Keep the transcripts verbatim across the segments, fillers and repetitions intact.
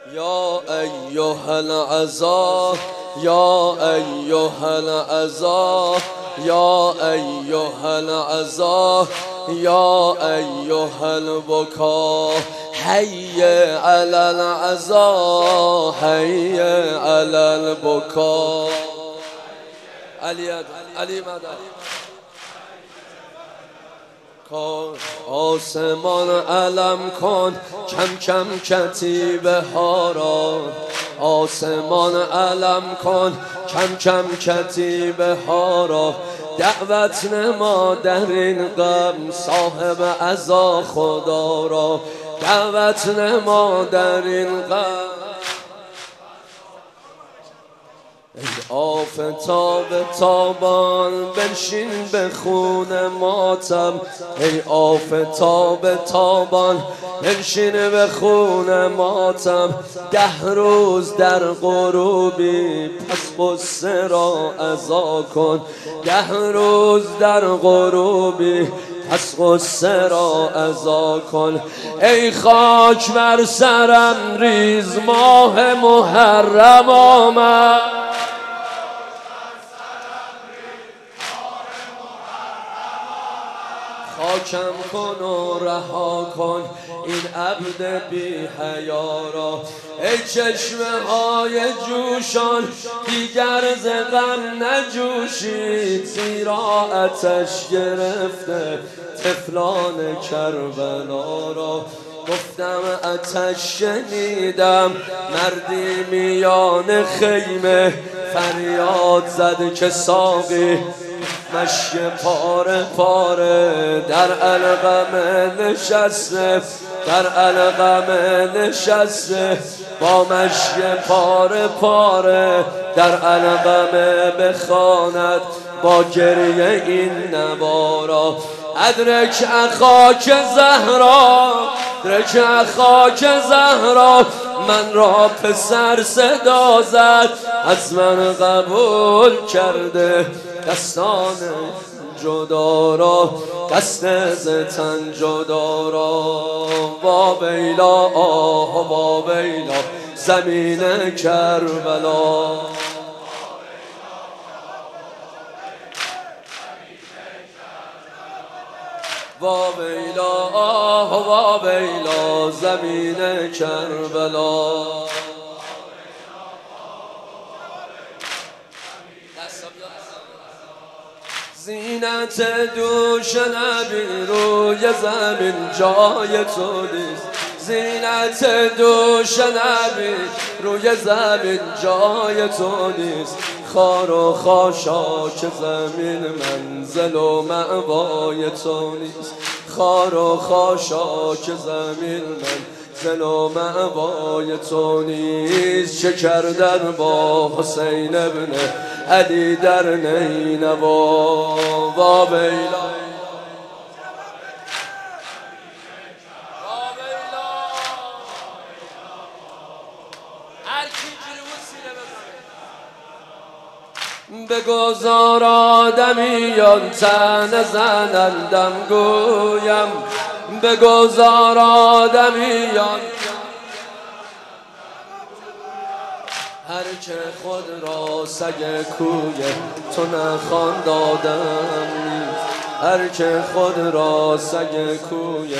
یا ایها العزا یا ایها العزا یا ایها العزا یا ایها البکا حی علی العزا حی علی البکا. علی علی مدد آسمان علم کن کم کم کتیبه ها را، آسمان علم کن کم کم کتیبه ها را، دعوت نما در این غم صاحب عزا خدا را، دعوت نما در این غم. ای آفتاب تابان بنشین به خون ماتم، ای آفتاب تابان بنشین به خون ماتم، ده روز در غروبی پس غصه را عزا کن، ده روز در غروبی پس غصه را عزا کن. ای خاک بر سرم ریز ماه محرم آمد، خاکم کن و رها کن این عبد بی حیا را. ای چشمه های جوشان دیگر ز غم نجوشید، زیرا آتش گرفته طفلان کربلا را. گفتم آتش شنیدم مردی میان خیمه، فریاد زد که ساقی مشی پاره پاره در علقمه نشسته، در علقمه نشسته با مشی پاره پاره در علقمه بخواند با گریه این نوارا. ادرک اخاک زهرا ادرک اخاک زهرا، من را پسر صدا زد از من قبول کرده دستان جدا را، دست ز تن جدا را. وا ویلا آه وا ویلا زمین کربلا، وا ویلا آه وا ویلا زمین کربلا. زینت دوش نبی روی زمین جای تو نیست، زینت دوش نبی روی زمین جای تو نیست، خار و خاشاک زمین منزل و مأوای تو نیست، خار و خاشاک زمین منزل و مأوای تو نیست. چه کردن با حسین ابن علی در نینوا. وا ویلا بگذار آدمیان تن زنندم گویم، بگذار آدمیان هر که خود را سگ کوی تو نخوان دادم نیست، هر که خود را سگ کوی.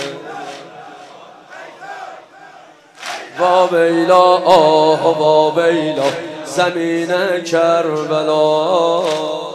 وا ویلا آه وا ویلا زمین کربلا.